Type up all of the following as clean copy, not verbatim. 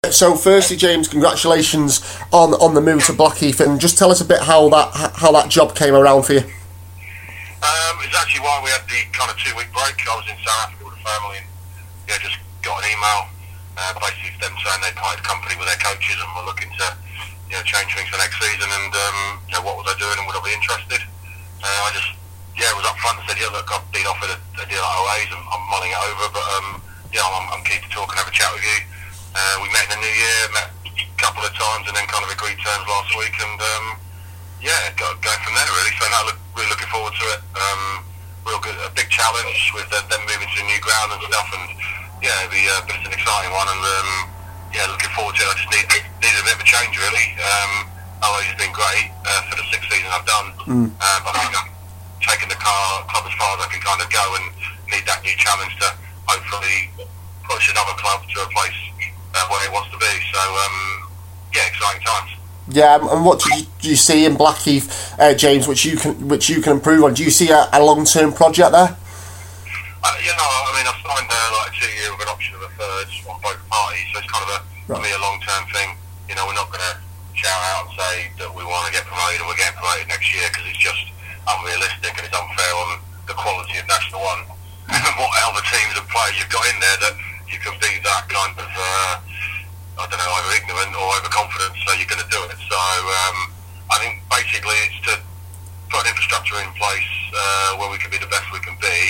So, firstly, James, congratulations on the move to Blackheath, and just tell us a bit how that job came around for you. It's actually why we had the kind of 2-week break. I was in South Africa with the family, and just got an email, basically them saying they parted company with their coaches and were looking to change things for next season. And what was I doing and would I be interested? I just it was up front and said, look, I've been offered a deal at OAs and I'm mulling it over, but I'm keen to talk and have a chat with you. We met in the new year, met a couple of times, and then kind of agreed terms last week, and going from there really. So now really looking forward to it. Real good, a big challenge with them moving to a new ground and stuff, and but it's an exciting one, and looking forward to it. I just needed a bit of a change really. OA's has been great for the 6th season I've done, but I think I'm taking the club as far as I can kind of go, and need that new challenge to hopefully push another club to a place where it wants to be. So exciting times. Yeah, and what do you see in Blackheath, James, which you can improve on? Do you see a long-term project there? I've signed like a 2-year with an option of a third on both parties, so it's kind of for me a long-term thing. We're not going to shout out and say that we want to get promoted and we're getting promoted next year, because it's just unrealistic and it's unfair on the quality of National One and what other teams and players you've got in there, that you can be that kind of over ignorant or overconfident, so you're going to do it. So I think basically it's to put infrastructure in place where we can be the best we can be,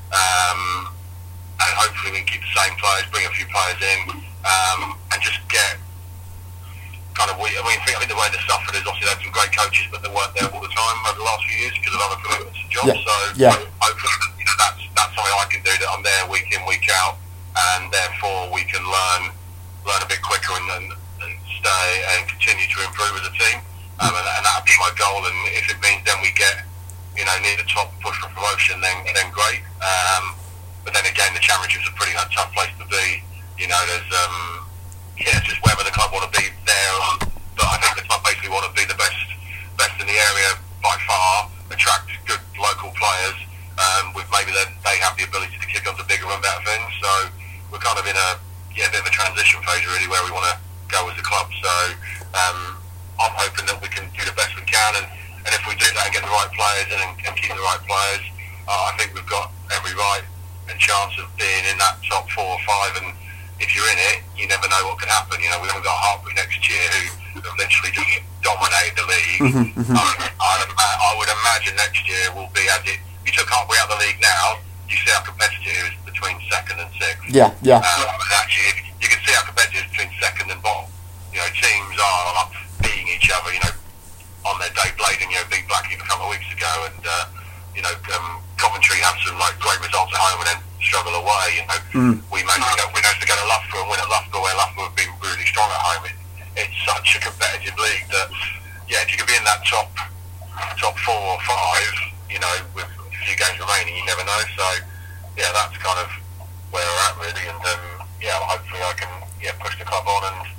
and hopefully we can keep the same players, bring a few players in, and just get kind of. I think the way they suffered is obviously they had some great coaches, but they weren't there all the time over the last few years because of other commitments and jobs. Hopefully that's something I can do, that I'm there week in, week out, and therefore we can learn a bit quicker and stay and continue to improve as a team, and that would be my goal. And if it means then we get near the top, push for promotion, then great. But then again, the Championship's a pretty tough place to be. There's it's just whether the club want to be there, but I think the club basically want to be the best in the area by far, attract good local players, with maybe they have the ability to kick on to bigger and better things. So we're kind of in a bit of a transition phase really, where we want to go as a club. So I'm hoping that we can do the best we can, and if we do that and get the right players and keep the right players, I think we've got every right and chance of being in that top 4 or 5. And if you're in it, you never know what could happen. We haven't got Hartpury next year, who have literally just dominated the league. I would imagine next year will be as it. You took Hartpury out of the league now, you see how competitive it is between 2nd and 6th. Yeah. Actually, you can see how competitive it is between 2nd and bottom. Teams are beating each other. On their day, Bladen, beat Blackheath a couple of weeks ago, and Coventry have some great results at home and then struggle away. We managed to go to Loughborough and win at Loughborough, where Loughborough have been really strong at home. It's such a competitive league that if you can be in that top 4 or 5, with a few games remaining, you never know. So that's kind of where we're at really, and hopefully I can push the club on and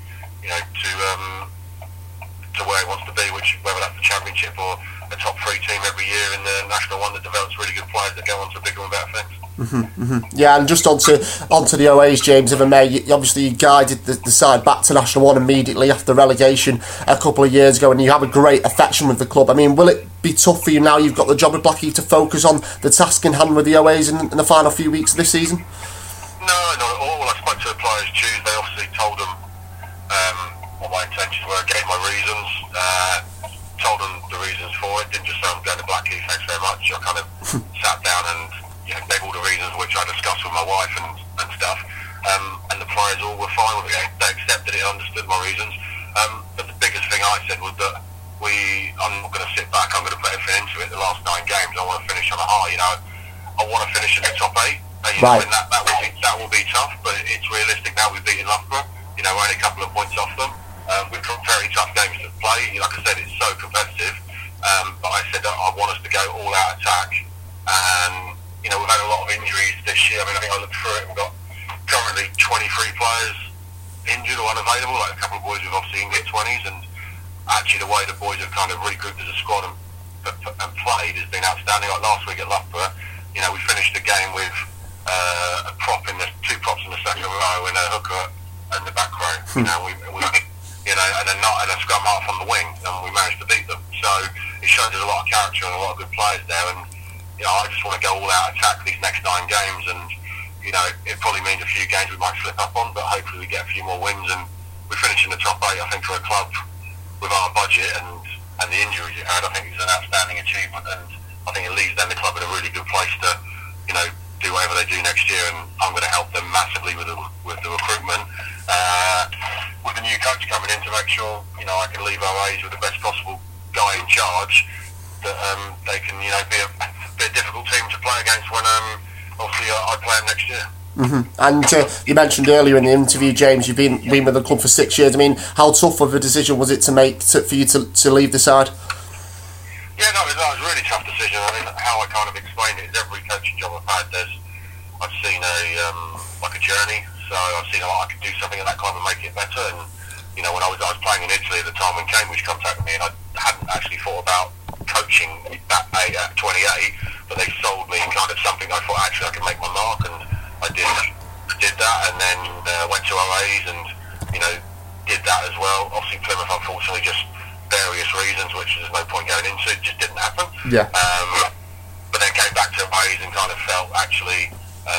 to where it wants to be, whether that's the Championship or a top 3 team every year in the National One that develops really good players that go on to bigger and better things. Yeah, and just onto the OAs, James, if I may. You guided the side back to National One immediately after relegation a couple of years ago, and you have a great affection with the club. Will it be tough for you now you've got the job at Blackheath to focus on the task in hand with the OAs in the final few weeks of this season? No, not at all. I spoke to the players Tuesday, obviously told them what my intentions were, gave my reasons, told them the reasons for it, didn't just say I'm going to Blackheath, thanks very much. I kind of sat down and gave all the reasons, which I discussed with my wife and stuff, and the players all were fine with it. They accepted it, understood my reasons, but the biggest thing I said was that I'm not going to sit back, I'm going to put everything into it. The last 9 games I want to finish on a high. I want to finish in the top 8, and and that will be tough, but it's realistic now. We've beaten Loughborough, we're only a couple of points off them. We've got very tough games to play. Like I said, it's so competitive. But I said that I want us to go all out attack. And, we've had a lot of injuries this year. I think I looked through it. We've got currently 23 players injured or unavailable. Like a couple of boys who've obviously in their 20s. And actually the way the boys have kind of regrouped as a squad and played has been outstanding. Like last week at Loughborough, we finished the game with a prop in the 2 props in the second row and a hooker in the back row. You know, we and a scrum half on the wing, and we managed to beat them. So it shows there's a lot of character and a lot of good players there. And you know, I just want to go all out attack these next 9 games, and you know, it probably means a few games we might slip up on, but hopefully we get a few more wins and we finish in the top 8. I think for a club with our budget and the injuries it had, I think it's an outstanding achievement, and I think it leaves then the club in a really good place to, you know, do whatever they do next year. And I'm going to help them massively with the recruitment, with the new coach coming in, to make sure, you know, I can leave OAs with the best possible guy in charge, that they can, you know, be a difficult team to play against when obviously I play them next year. Mm-hmm. And you mentioned earlier in the interview, James, you've been with the club for 6 years. I mean, how tough of a decision was it to make for you to leave the side? Yeah, no, that was a really tough decision. I mean, how I kind of explained it is every coaching job I've had, I've seen a journey. So I've seen I could do something at that club and make it better. And you know, when I was playing in Italy at the time when Cambridge contacted me, and I hadn't actually thought about coaching that at 28, but they sold me kind of something. I thought actually I could make my mark, and I did that, and then went to OAs and, you know, did that as well. Obviously Plymouth, unfortunately, just various reasons, which there's no point going into, it just didn't happen. Yeah. But then came back to OAs and kind of felt actually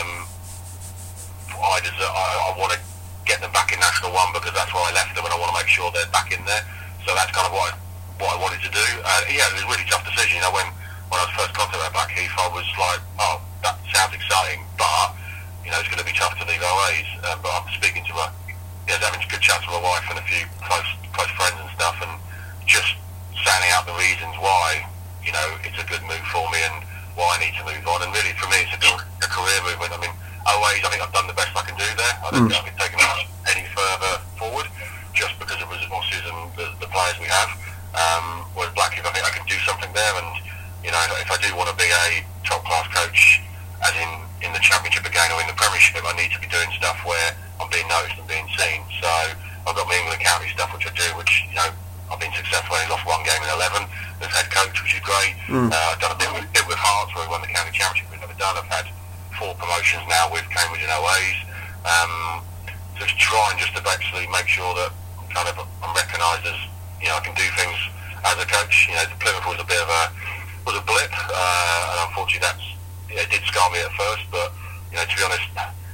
I want to get them back in National 1, because that's where I left them, and I want to make sure they're back in there. So that's kind of what I wanted to do. Yeah, it was a really tough decision. You know, when I was first contacted about Blackheath, I was like, oh, that sounds exciting, but you know, it's going to be tough to leave OAs. But I'm speaking to having a good chat to my wife and a few close friends and stuff, and just sounding out the reasons why, you know, it's a good move for me and why I need to move on. And really, for me, it's a career movement. I mean, OAs, I think I've done the best I can do there. I don't think I can take them any further forward, just because of the resources and the players we have. Whereas Blackheath, I think I can do something there, and you know, if I do want to be a top class coach, as in the Championship again or in the Premiership, I need to be doing stuff where I'm being noticed and being seen. So I've got my England County stuff, which I do, which, you know, I've been successful. I lost 1 game in 11 as head coach, which is great. I've done a bit with Hearts, where we won the County Championship. We've never done. I've had 4 promotions now with Cambridge and OAs. Just trying just to basically make sure that kind of I'm recognised as, you know, I can do things as a coach. You know, the Plymouth was a bit of a blip, and unfortunately it did scar me at first, but you know, to be honest,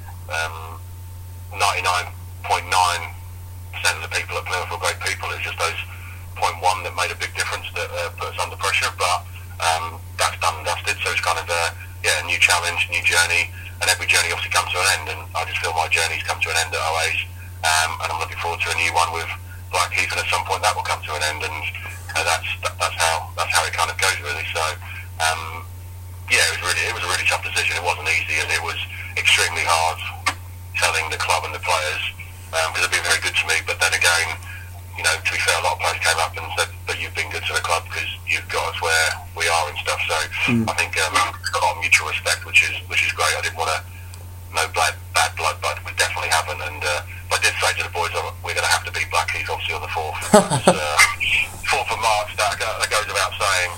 99.9% of the people at Plymouth were great people. It's just those 0.1 that made a big difference, that put us under pressure. But that's done and dusted. So it's kind of a new challenge, new journey, and every journey obviously comes to an end. And I just feel my journey's come to an end at OAs, and I'm looking forward to a new one with Blackheath, and at some point that will come to an end. And that's how it kind of goes, really. So. Yeah, it was a really tough decision. It wasn't easy, and it was extremely hard telling the club and the players, because they've been very good to me. But then again, you know, to be fair, a lot of players came up and said that you've been good to the club because you've got us where we are and stuff. So I think we've got a lot of mutual respect, which is great. I didn't want no bad blood, but we definitely haven't. And I did say to the boys, we're going to have to beat Blackheath obviously on the 4th. 4th of March. That goes without saying.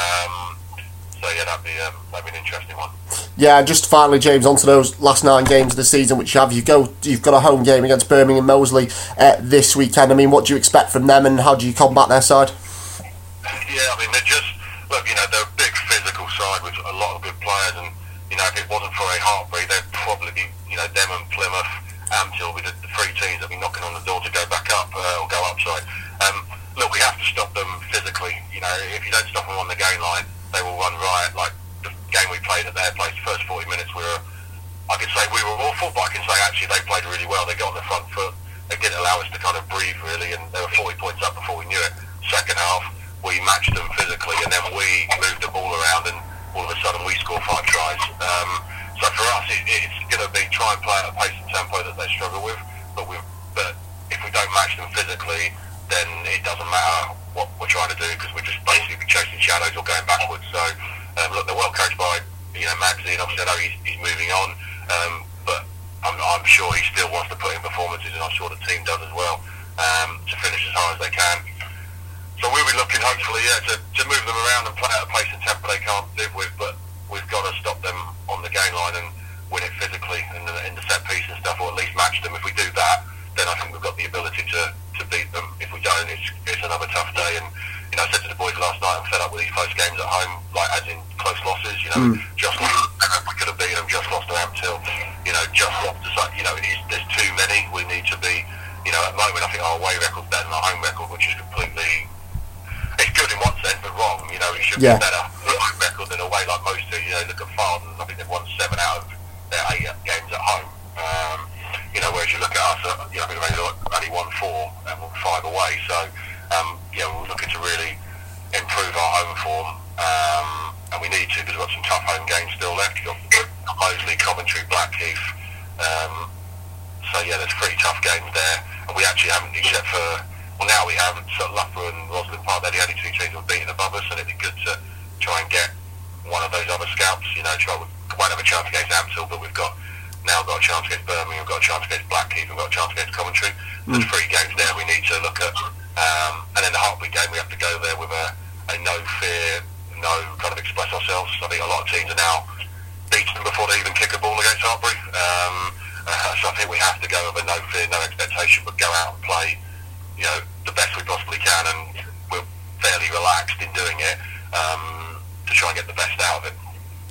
So yeah, that'd be an interesting one. Yeah, just finally, James, onto those last 9 games of the season, which you've got a home game against Birmingham Moseley this weekend. I mean, what do you expect from them, and how do you combat their side? Yeah, I mean, they're just, look, you know, they're a big physical side with a lot of good players, and you know, if it wasn't for a heartbreak, they'd probably be, you know, them and Plymouth, Ampthill, with the 3 teams that be knocking on the door to go back up or go up. Sorry. Look, we have to stop them physically. You know, if you don't stop them on the game line, they will run riot. Like the game we played at their place, the first 40 minutes, I could say we were awful, but I can say actually they played really well. They got on the front foot. They didn't allow us to kind of breathe, really, and they were 40 points up before we knew it. Second half, we matched them physically, and then we moved the ball around, and all of a sudden we scored 5 tries. So for us, it's going to be try and play at a pace and tempo that they struggle with, but if we don't match them physically, then it doesn't matter what we're trying to do, because we're just basically chasing shadows or going backwards. So look, they're well coached by, you know, Magsy, and obviously I know he's moving on, but I'm sure he still wants to put in performances, and I'm sure the team does as well, to finish as high as they can. So we'll be looking, hopefully, to move them around and play at a pace and tempo they can't live with, but we've got to stop them on the game line and win it physically in the set piece and stuff, or at least match them. If we do that, then I think we've got the ability to beat them. If we don't, it's another tough day. And you know, I said to the boys last night, I'm fed up with these close games at home, like as in close losses. You know, just we could have beaten them, just lost to Ampthill. You know, just lost to, you know, there's too many. We need to be, you know, at the moment I think our away record's better than our home record, which is completely. It's good in one sense, but wrong. You know, it should be better home record than away, like most do. You know, look at Farden. I think they've won 7 out of their 8 games at home. You know, whereas you look at us, you know, I think we've only won 4 and won 5 away. So, you know, we're looking to really improve our home form, and we need to because we've got some tough home games still left. You've got Moseley, Coventry, Blackheath. So yeah, there's 3 tough games there, and we actually haven't, except for. Well, now we have Loughborough and Rosalind Park. They're the only 2 teams who are beating above us, and it'd be good to try and get one of those other scalps. You know, we won't have a chance against Ampthill, but we've now got a chance against Birmingham, we've got a chance against Blackheath, we've got a chance against Coventry. There's 3 games there we need to look at. And then the Hartpury game, we have to go there with a no fear, no kind of express ourselves. I think a lot of teams are now beating them before they even kick a ball against Hartpury. So I think we have to go with a no fear, no expectation, but go out and play, you know, the best we possibly